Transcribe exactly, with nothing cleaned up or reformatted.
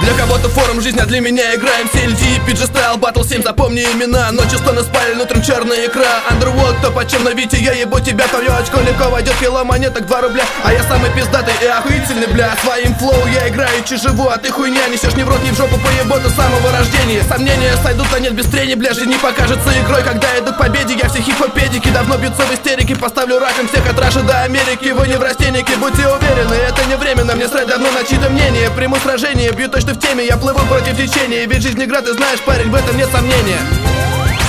Для кого-то форум жизнь, а для меня игра эм си эл ди, пи джи Style, Battle семь, запомни имена. Ночью стоны спали, утром черная икра. Underworld, кто почем на Вите, я ебу тебя. Твое очко легко войдет, кило монеток два рубля. А я самый пиздатый и охуительный, бля. Своим флоу я играючи живу, а ты хуйня несешь ни в рот, ни в жопу, поеботу с самого рождения. Сомнения сойдут, а нет без трений, бля. Жизнь не покажется игрой, когда иду к победе. Я все хип-хопедики давно бьются в истерике. Поставлю раком всех от Раши до Америки. Вы не в растенике, будьте уверены, это не временно. Мне срать давно на чьи-то мнение. Приму сражение, бью точно в теме, я плыву против течения. Ведь жизнь игра, ты знаешь, парень, в этом нет сомнения.